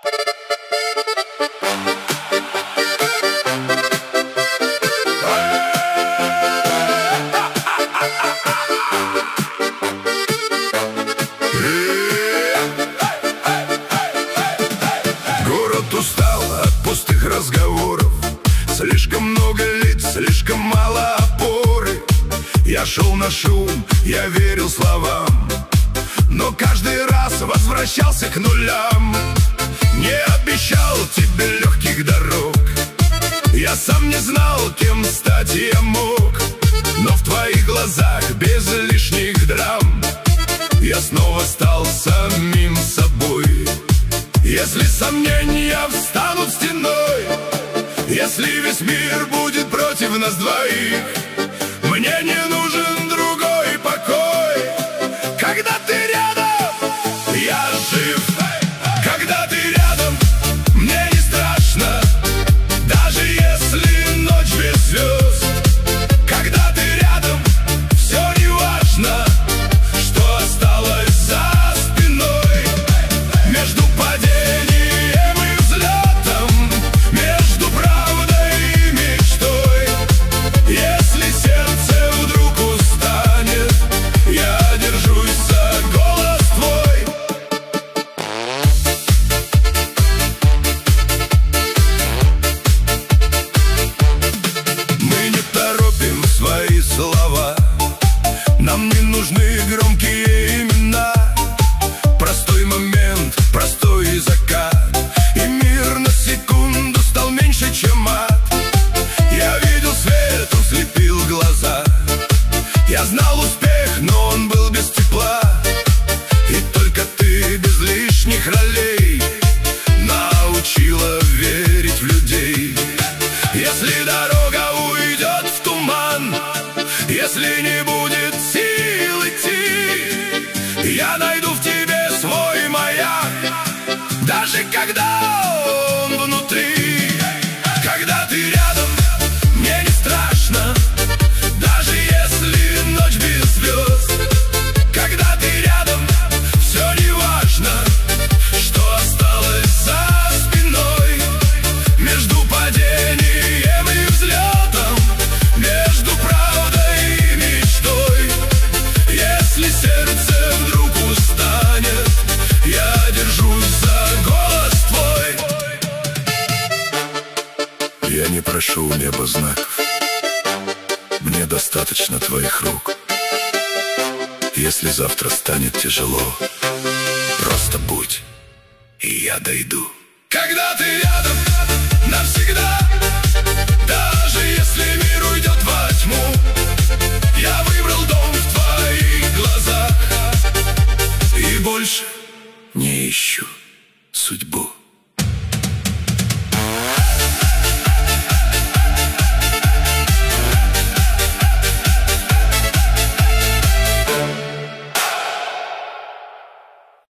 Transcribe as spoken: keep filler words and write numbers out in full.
Город устал от пустых разговоров, слишком много лиц, слишком мало опоры. Я шел на шум, я верил словам, но каждый раз возвращался к нулям. Не обещал тебе легких дорог, я сам не знал, кем стать я мог. Но в твоих глазах без лишних драм я снова стал самим собой. Если сомнения встанут стеной, если весь мир будет против нас двоих, мне не нужен другой покой. Когда ты рядом, я жив. Когда ты рядом, мне не страшно, даже если ночь без звезд. Когда ты рядом, все не важно, что осталось за спиной. Между падением и взлетом, между правдой и мечтой, если сердце вдруг устанет, я держусь за голос твой. Мы не торопим свои слова, нам не нужны громкие имена. Простой момент, простой закат, и мир на секунду стал меньше, чем ад. Я видел свет, он слепил глаза, я знал успех, но он был без тепла. И только ты без лишних ролей научила верить в людей. Если дорога уйдет в туман, если не будет сил идти, я найду в тебе свой маяк, даже когда он внутри. Когда ты рядом, мне не страшно, даже если ночь без звезд. Когда ты рядом, все не важно, что осталось за спиной. Между падением и взлетом, между правдой и мечтой, если сердце вдруг устанет, я держусь за голос твой. Я не прошу у неба знаков, мне достаточно твоих рук. Если завтра станет тяжело, просто будь, и я дойду. Когда ты рядом, навсегда, даже если мир уйдет во тьму, я выбрал дом в твоих глазах и больше не ищу судьбу.